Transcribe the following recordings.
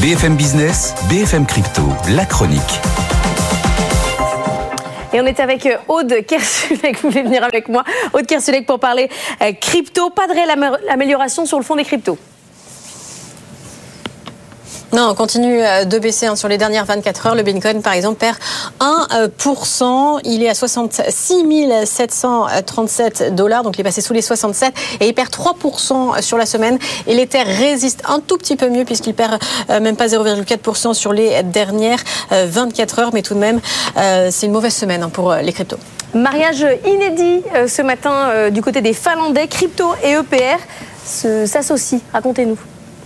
BFM Business, BFM Crypto, la chronique. Et on est avec Aude Kersulek, vous voulez venir avec moi, Aude Kersulek pour parler crypto. Pas de réelle amélioration sur le fond des cryptos. Non, on continue de baisser sur les dernières 24 heures. Le Bitcoin, par exemple, perd 1%. Il est à 66 737 $. Donc, il est passé sous les 67 et il perd 3% sur la semaine. Et l'Ether résiste un tout petit peu mieux puisqu'il perd même pas 0,4% sur les dernières 24 heures. Mais tout de même, c'est une mauvaise semaine pour les cryptos. Mariage inédit ce matin du côté des Finlandais. Crypto et EPR s'associent. Racontez-nous.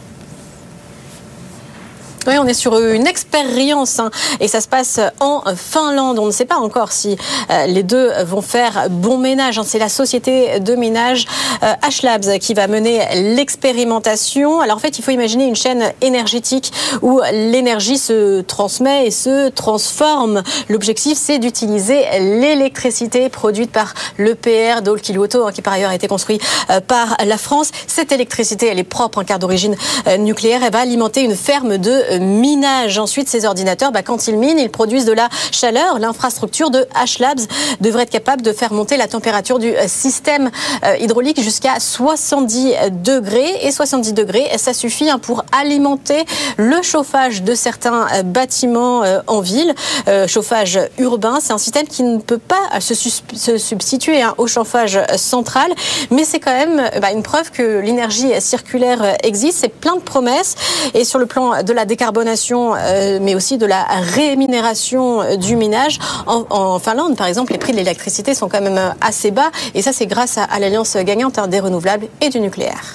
Oui, on est sur une expérience et ça se passe en Finlande. On ne sait pas encore si les deux vont faire bon ménage. C'est la société de ménage Ashlabs qui va mener l'expérimentation. Alors en fait, il faut imaginer une chaîne énergétique où l'énergie se transmet et se transforme. L'objectif, c'est d'utiliser l'électricité produite par l'EPR d'Olkiluoto, qui par ailleurs a été construit par la France. Cette électricité, elle est propre car d'origine nucléaire. Elle va alimenter une ferme de minage. Ensuite, ces ordinateurs, quand ils minent, ils produisent de la chaleur. L'infrastructure de Ashlabs devrait être capable de faire monter la température du système hydraulique jusqu'à 70 degrés. Et 70 degrés, ça suffit pour alimenter le chauffage de certains bâtiments en ville. Chauffage urbain, c'est un système qui ne peut pas se substituer au chauffage central. Mais c'est quand même une preuve que l'énergie circulaire existe. C'est plein de promesses. Et sur le plan de la décarbonation, mais aussi de la rémunération du minage. En Finlande, par exemple, les prix de l'électricité sont quand même assez bas. Et ça, c'est grâce à l'alliance gagnante des renouvelables et du nucléaire.